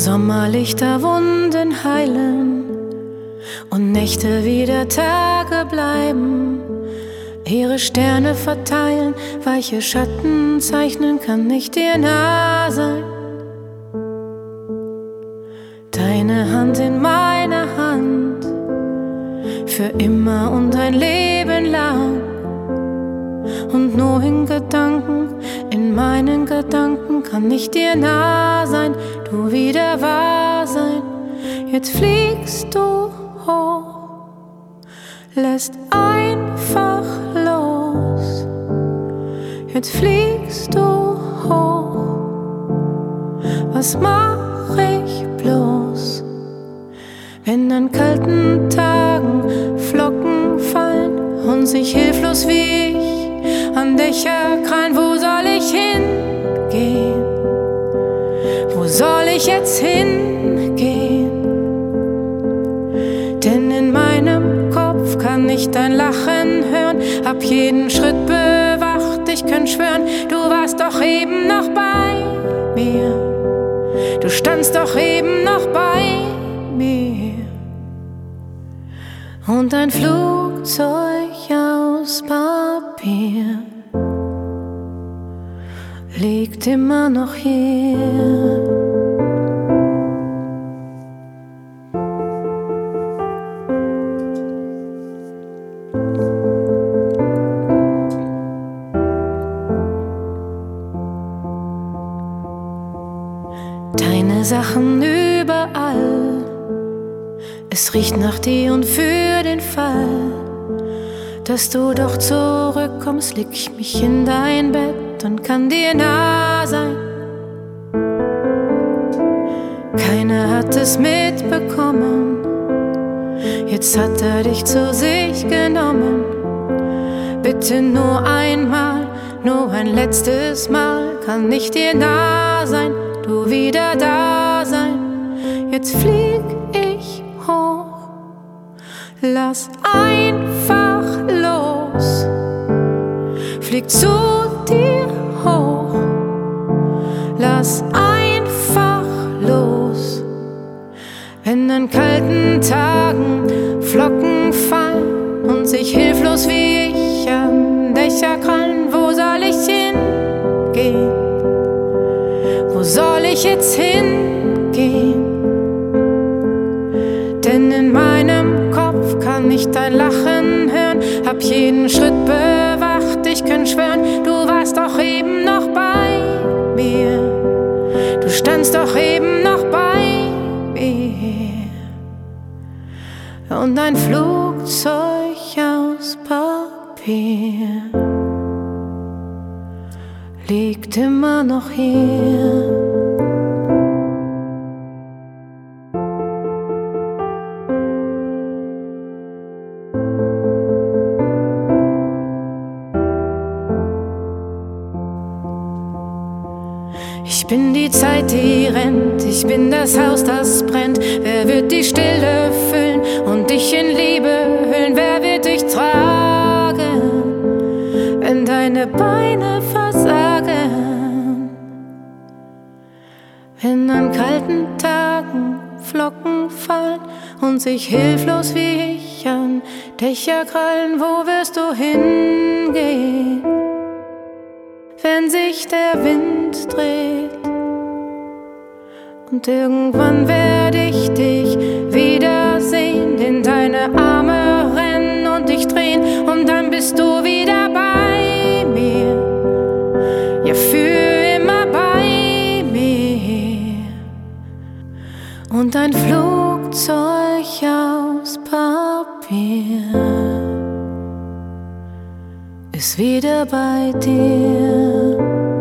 Sommerlichter Wunden heilen und Nächte wieder Tage bleiben. Ihre Sterne verteilen, weiche Schatten zeichnen, kann ich dir nah sein. Deine Hand in meiner Hand, für immer und ein Leben lang. Und nur in Gedanken, in meinen Gedanken kann ich dir nah sein, du wieder wahr sein. Jetzt fliegst du hoch, lässt einfach los. Jetzt fliegst du hoch, was mach ich bloß? Wenn an kalten Tagen Flocken fallen und sich hilflos wie ich an Dächer krallen, wo soll ich hingehen? Wo soll ich jetzt hingehen? Denn in meinem Kopf kann ich dein Lachen hören, hab jeden Schritt bewacht, ich könnt schwören, du warst doch eben noch bei mir. Du standst doch eben noch bei mir. Und ein Flugzeug aus Papier liegt immer noch hier. Deine Sachen überall, es riecht nach dir und für den Fall, dass du doch zurückkommst, leg ich mich in dein Bett und kann dir nah sein. Keiner hat es mitbekommen, jetzt hat er dich zu sich genommen. Bitte nur einmal, nur ein letztes Mal kann ich dir nah sein, du wieder da sein. Jetzt flieg ich hoch, lass einfach los, flieg zu dir hoch, lass einfach los. Wenn an kalten Tagen Flocken fallen und sich hilflos wie ich an Dächer krallen, wo soll ich hingehen? Wo soll ich jetzt hingehen? Denn in meinem Kopf kann ich dein Lachen hören, hab jeden Schritt bewacht, ich könnt schwören, du warst doch eben noch bei mir. Du standst doch eben noch bei mir. Und ein Flugzeug aus Papier liegt immer noch hier. Ich bin die Zeit, die rennt, ich bin das Haus, das brennt. Wer wird die Stille füllen und dich in Liebe hüllen? Wer wird dich tragen, wenn deine Beine versagen? Wenn an kalten Tagen Flocken fallen und sich hilflos wie ich an Dächer krallen, wo wirst du hingehen, wenn sich der Wind dreht? Und irgendwann werde ich dich wiedersehen, in deine Arme rennen und dich drehen, und dann bist du wieder bei mir, ja, für immer bei mir. Und ein Flugzeug aus Papier ist wieder bei dir.